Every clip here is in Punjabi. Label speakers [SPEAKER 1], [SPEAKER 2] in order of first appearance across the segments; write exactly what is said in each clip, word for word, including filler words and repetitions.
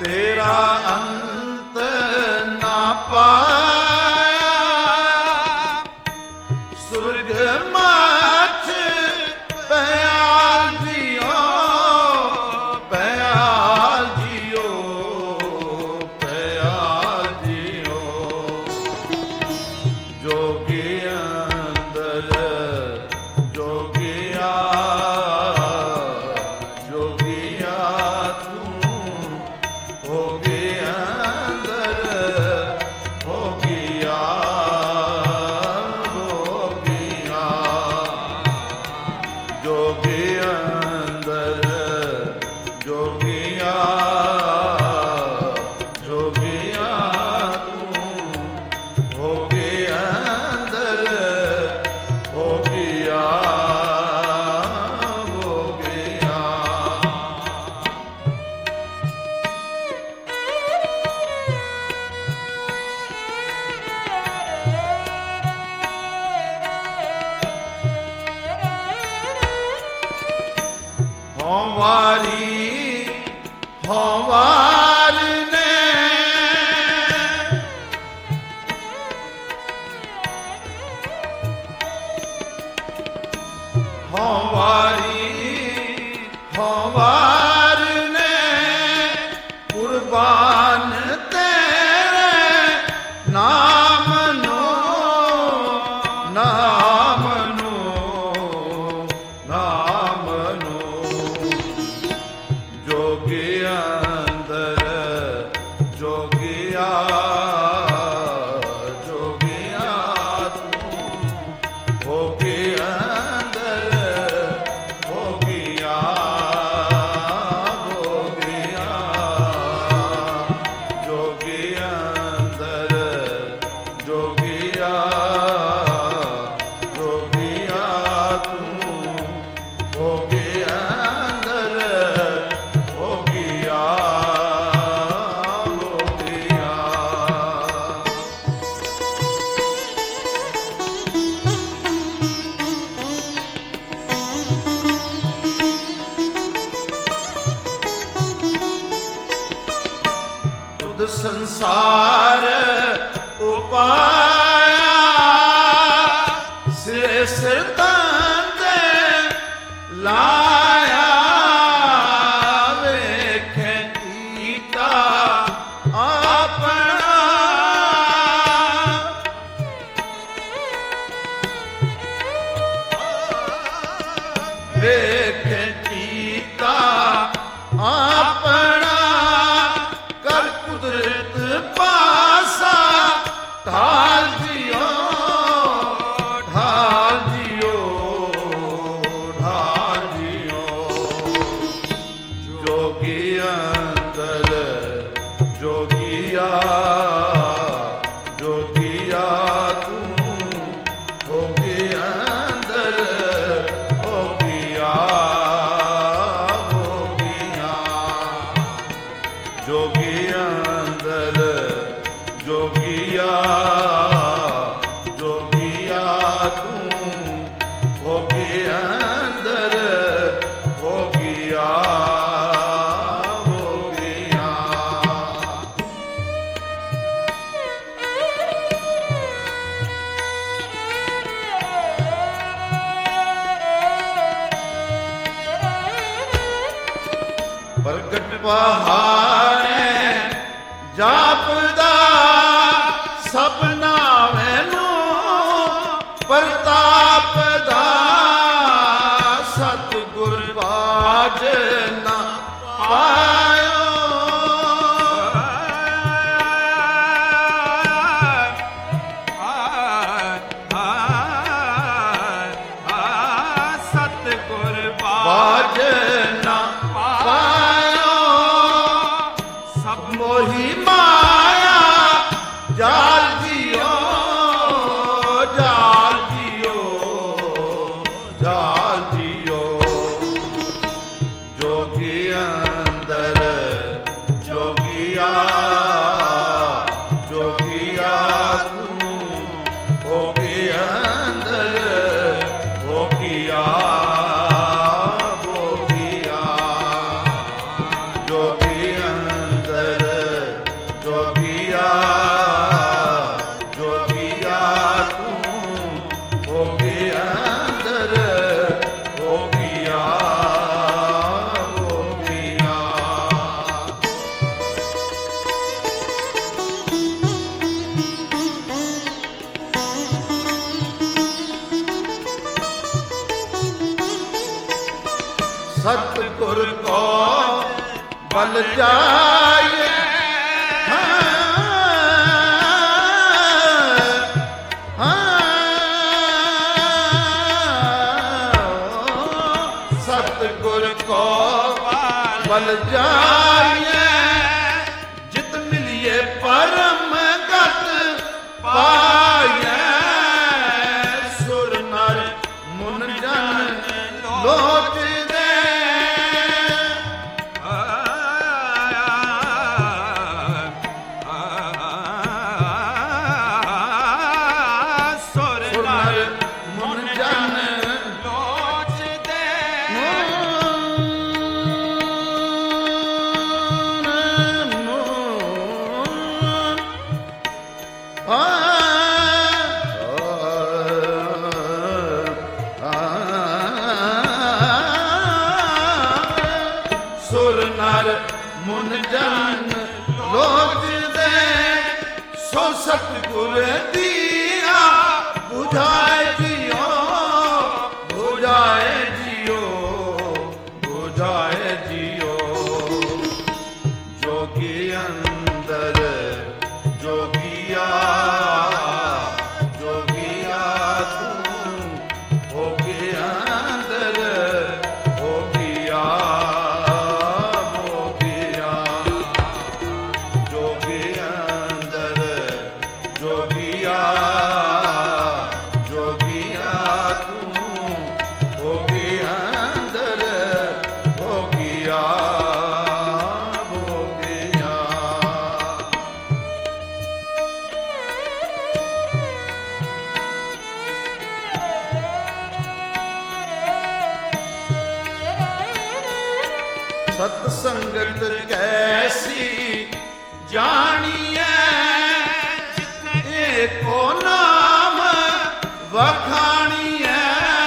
[SPEAKER 1] ਤੇਰਾ ਅੰਤ ਨਾ ਪਾਇਆ, ਸੁਰਗ ਮਾਛ ਪਿਆਲ ਜੀਓ, ਪਿਆਲ ਜੀਓ, ਪਿਆਲ ਜੀਓ। ਜੋਗੀ ਅੰਦਰ ਜੋਗੀਆ, ਜੋਗੀਆ ਤੂੰ ਹੋ ਗਿਆ ਅੰਦਰ, ਹੋ ਗਿਆ, ਹੋ ਗਿਆ। ਜੋਗੀ ਅੰਦਰ ਜੋਗੀਆ, ਜੋਗੀਆ ਤੂੰ ਹੋ ਗਿਆ ਅੰਦਰ, ਹੋ ਗਿਆ, ਹੋ ਗਿਆ। ਹੋਂ ਵਾਰੀ ਹੋਂ ਵਾਰ ਨੇ, ਹੋਂ ਵਾਰੀ ਹੋਂ ਵਾਰ ਨੇ, ਕੁਰਬਾਨ ਤੇਰੇ ਨਾਮ ਨੂੰ, ਨਾਮ ਨੂੰ, ਨਾਮ ਨੂੰ। ਜੋਗੀ ਅੰਦਰ ਜੋਗੀਆ, ਜੋਗੀਆ ਤੂੰ ਹੋ ਗਿਆ ਅੰਦਰ, ਹੋ ਗਿਆ, ਹੋ ਗਿਆ। ਜੋਗੀ ਅੰਦਰ ਜੋਗੀਆ, ਜੋਗੀਆ ਤੂੰ ਹੋ ਗਿਆ ਅੰਦਰ, ਹੋ ਗਿਆ, ਹੋ ਗਿਆ। ਤੁਧ ਸੰਸਾਰ ਉਪਾਇਆ, ਸਿਰੇ ਸਿਰ ਤੰਦੇ ਲਾਇਆ, ਵੇਖੇ ਕੀਤਾ ਆਪਣਾ, ਵੇਖੇ ਕੀਤਾ ਆਪਣਾ। ਕਰ ਕੁਦਰਤ ਪਾਸਾ ਢਾਲ ਜੀਓ, ਢਾਲ ਜੀਓ, ਢਾਲ ਜੀਓ। ਜੋਗੀ ਅੰਦਰ ਜੋਗੀਆ, ਜੋਗੀਆ ਤੂੰ ਹੋ ਗਿਆ ਅੰਦਰ, ਹੋ ਗਿਆ, ਹੋ ਗਿਆ। ਜੋਗੀ ਅੰਦਰ ਜੋਗੀਆ, ਜੋਗੀਆ ਤੂੰ ਹੋ ਗਿਆ ਅੰਦਰ, ਹੋ ਗਿਆ, ਹੋ ਗਿਆ। ਪ੍ਰਗਟ ਬਹਾਰੇ ਜਾਪਦਾ ਸਭਨਾ ਮੈਨੂੰ, ਪ੍ਰਤਾਪ ਦਾ ਸਤਿਗੁਰ ਬਾਝ ਨਾ ਪਾਇਓ। ਸਤਿਗੁਰ ਬਾਝ ਨਾ ਪਾਇਓ, ਸਭ ਮੋਹੀ ਮਾਇਆ ਜਾਲ ਜੀਓ, ਜਾਲ ਜੀਓ, ਜਾਲ ਜੀਓ। ਜੋਗੀ ਅੰਦਰ ਜੋਗੀਆ, ਜੋਗੀਆ ਤੂੰ ਹੋ ਗਿਆ ਅੰਦਰ, ਹੋ ਗਿਆ, ਹੋ ਗਿਆ। ਜੋਗੀ ਅੰਦਰ ਬਲ ਜਾਏ ਸਤਿਗੁਰ ਕੋ ਬਲ ਜਾਏ ਜਿਤ ਮਿਲਿਏ ਪਰਮ ਗਤ ਪਾਏ ਸੁਰ ਨਰ ਮੁਨ ਜਨ ਲੋਚਦੇ ਸੁਰ ਨਰ ਮੁਨ ਜਨ ਲੋਚਦੇ ਸੁਰ ਨਰ ਮੁਨ ਜਨ ਲੋਚਦੇ ਸੋ ਸਤਿਗੁਰ ਦੀਆ ਬੁਝਾਏ ਜਿਉ ਬੁਝਾਏ ਜਿਉ ਬੁਝਾਏ ਜਿਉ ਜੋਗੀ ਅੰਦਰ ਜੋਗੀਆ ਜੋਗੀਆ ਤੂੰ ਹੋ ਗਿਆ ਅੰਦਰ ਹੋ ਗਿਆ ਹੋ ਗਿਆ ਜੋਗੀ ਅੰਦਰ ਜੋਗੀਆ ਜੋਗੀਆ ਤੂੰ ਹੋ ਗਿਆ ਅੰਦਰ ਹੋ ਗਿਆ ਹੋ ਗਿਆ ਸਤ ਸੰਗਤ ਕੈਸੀ ਜਾਣੀਐ ਏਕੋ ਨਾਮ ਵਖਾਣੀਐ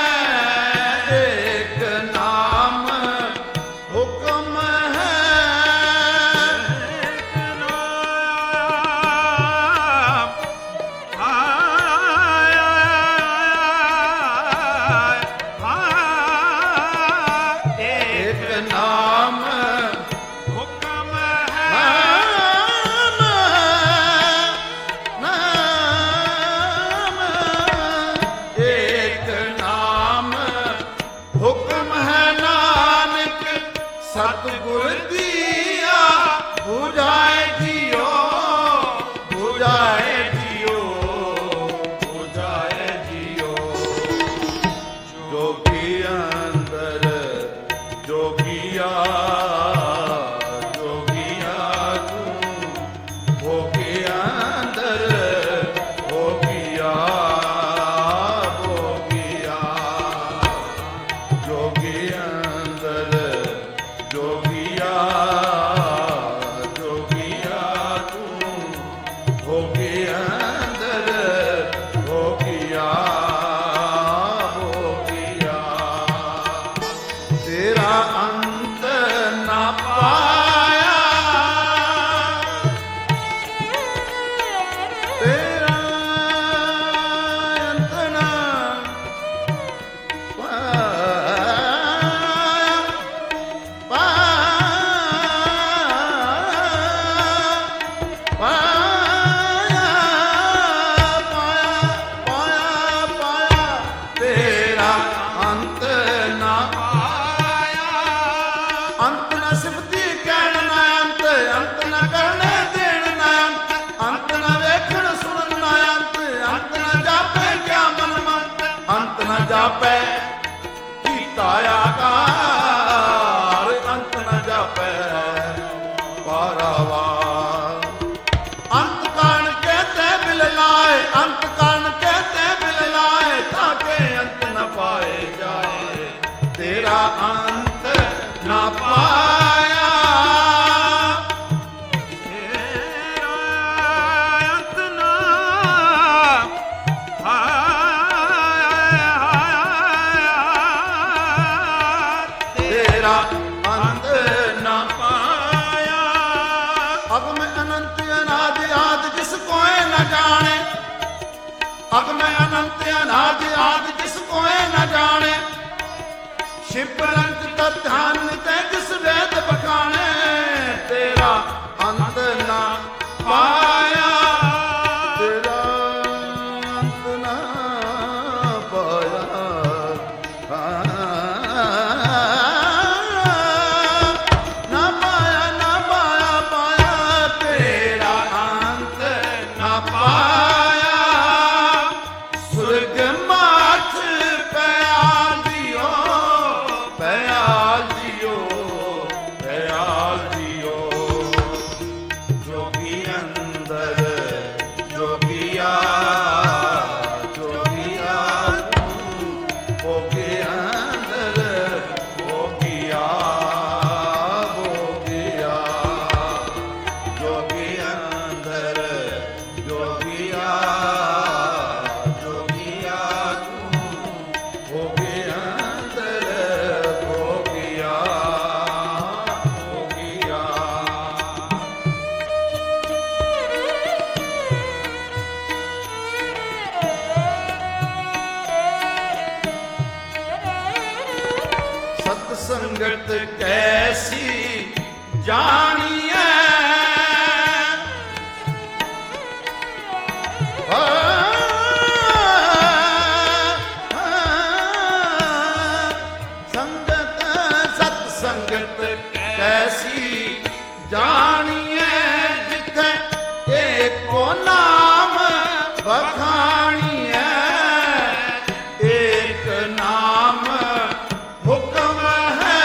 [SPEAKER 1] ਏਕ ਨਾਮ ਹੁਕਮ ਹੈ ਏਕ ਨਾਮ ਏਕ ਨਾਮ ਹੁਕਮ ਹੈ ਨਾਮ ਏਕ ਨਾਮ ਹੁਕਮ ਹੈ ਨਾਨਕ ਸਤਿਗੁਰ ਦੀਆ ਬੁਝਾਏ ਜਿਉ ਬੁਝਾਏ ਜਿਉ ਬੁਝਾਏ ਜਿਉ ਜੋਗੀ ਅੰਦਰ ਜੋਗੀਆ ਜੋਗੀਆ ਤੂੰ ਹੋ ਗਿਆ ਅੰਦਰ ਹੋ ਗਿਆ ਹੋ ਗਿਆ ਜੋਗੀ ਅੰਦਰ ਜੋਗੀਆ ਜੋਗੀਆ ਤੂੰ ਹੋ ਗਿਆ ਅੰਦਰ ਹੋ ਗਿਆ ਹੋ ਗਿਆ ਤੇਰਾ ਅੰਤ ਨਾ ਪਾਇਆ ਤੇਰਾ ਅੰਤ ਨਾ ਪਾਇਆ ਪਾਇਆ ਪਾਇਆ ਪਾਇਆ ਪਾਇਆ ਤੇਰਾ ਅੰਤ ਨਾ ਅੰਤ ਨਾ ਸਿਫਤੀ ਕਹਿਣ ਨਾ ਅੰਤ ਅੰਤ ਨਾ ਕਰਨੇ ਦੇਣ ਨਾ ਅੰਤ ਅੰਤ ਨਾ ਵੇਖਣ ਸੁਣਨ ਨਾ ਅੰਤ ਅੰਤ ਨਾ ਜਾਪੇ ਕਿਆ ਮਨ ਮੰਤ ਅੰਤ ਨਾ ਜਾਪੇ ਕੀਤਾ ਆਕਾਰ ਅੰਤ ਨਾ ਜਾਪੇ ਪਾਰਾਵਾਰ ਅੰਤ ਕਾਣ ਕਹਤੇ ਬਿਲ ਲਾਏ ਅੰਤ ਕਾਣ ਕਹਤੇ ਬਿਲ ਲਾਏ ਤਾਂ ਕਿ ਅੰਤ ਨਾ ਪਾਏ ਜਾਏ ਤੇਰਾ ਅੰਤ ਨਾ ਪਾਇਆ ਤੇਰਾ ਅੰਤ ਨਾ ਤੇਰਾ ਅੰਤ ਨਾ ਪਾਇਆ ਅਗਮ ਅਨੰਤ ਅਨਾਦਿ ਆਦਿ ਜਿਸ ਕੋਏ ਨ ਜਾਣੇ ਅਗਮ ਅਨੰਤ ਅਨਾਦਿ ਆਦਿ ਜਿਸ ਕੋਏ ਨ ਜਾਣੇ ਸ਼ਿਵ ਅੰਤ ਤਤ ਧਿਆਨ ਤੇ ਜਿਸ ਵੇਦ ਬਖਾਣੇ ਪਾਇਆ, ਤੇਰਾ ਅੰਤ ਨਾ ਪਾਇਆ। ਹਾਂ, ਨਾ ਪਾਇਆ, ਨਾ ਪਾਇਆ, ਪਾਇਆ, ਤੇਰਾ ਅੰਤ ਨਾ ਪਾਇਆ। ਸੁਰਗ ਮਾਛ ਪਿਆ ਜੀਓ, ਪਿਆ ਜੀਓ, ਪਿਆ ਜੀਓ। ਜੋਗੀ ਅੰਦਰ ਜੋਗੀਆ, ਜੋਗੀਆ ਤੂੰ ਭੋਗੇ ਅੰਦਰ ਭੋਗਿਆ, ਭੋਗਿਆ। ਜੋਗੀ ਅੰਦਰ ਜੋਗੀਆ, ਜੋਗੀਆ ਤੂੰ ਭੋਗੇ ਅੰਦਰ ਭੋਗਿਆ, ਭੋਗਿਆ। ਸਤ ਸੰਗਤ ਕੈਸੀ ਜਾਣੀਐ, ਸੰਗਤ ਸਤ ਸੰਗਤ ਕੈਸੀ ਜਾਣੀਐ। ਜਿੱਥੇ ਏਕੋ ਨਾਮ ਵਖਾਣੀਐ, ਏਕ ਨਾਮ ਹੁਕਮ ਹੈ।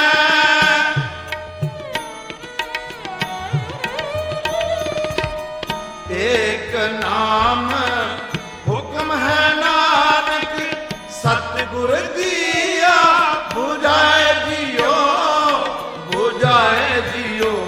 [SPEAKER 1] ਏਕ ਨਾਮ ਹੁਕਮ ਹੈ, ਨਾਨਕ ਸਤਿਗੁਰ ਦੀਆ। ਬੁਝਾਏ ਜੀਓ, ਬੁਝਾਏ ਜੀਓ,